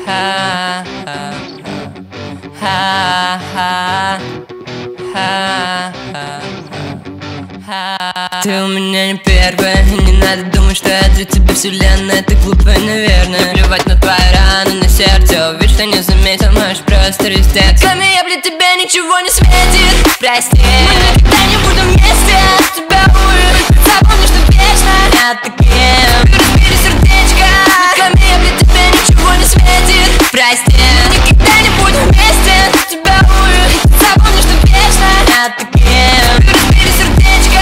Ты у меня не первая, и не надо думать, что я для тебя вселенная. Ты глупая, наверное. Плевать на твои раны на сердце. Увидь, что не заметил, можешь просто раздеться. Кроме я для тебя ничего не светит. Прости, мы никогда не будем вместе. Тебя будет, запомни, что вечно я таким. Разбери сердечко. Кроме я для тебя ничего не светит. Прости, мы никогда не будем вместе. Тебя будет, запомни, что вечно я таким. Разбери сердечко.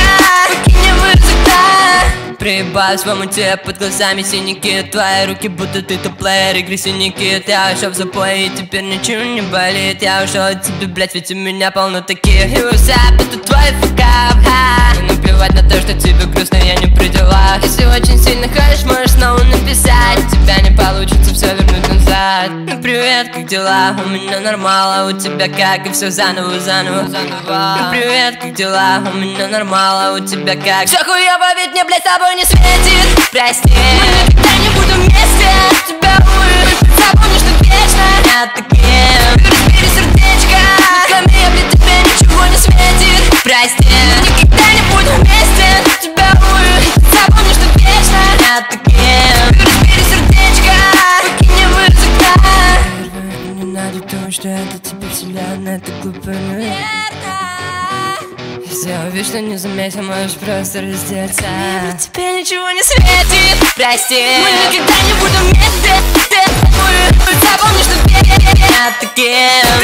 Приебалась в омуте, под глазами синяки. Твои руки будто ты топ-плеер, игры синяки. Я ушел в запой, и теперь ничего не болит. Я ушел от тебя, блять, ведь у меня полно таких. И WhatsApp, это твой факап. И наплевать на то, что тебе грустно, я не при делах. Если очень сильно хочешь, можешь снова написать. У тебя не получится все вернуть назад. Ну привет, как дела? У меня нормал, а у тебя как? И все заново. Ну привет, как дела? У меня нормал, а у тебя как? Все хуёво, ведь мне, блять, с тобой не светит. Прости, мы никогда не будем вместе. Тебя будет, запомни, что вечно я таким. Разбери сердечко. Кроме я для тебя ничего не светит. Прости, мы никогда не будем вместе. Тебя будет, запомни, что вечно я таким. Разбери сердечко. Выкини в языка. Не надо думать, что это тебе вселенная. Ты глупая, наверное. Сделай вид, что не заметил, можешь просто раздеться. Тебе ничего не светит. Прости, мы никогда не будем вместе. Запомни, что я таким.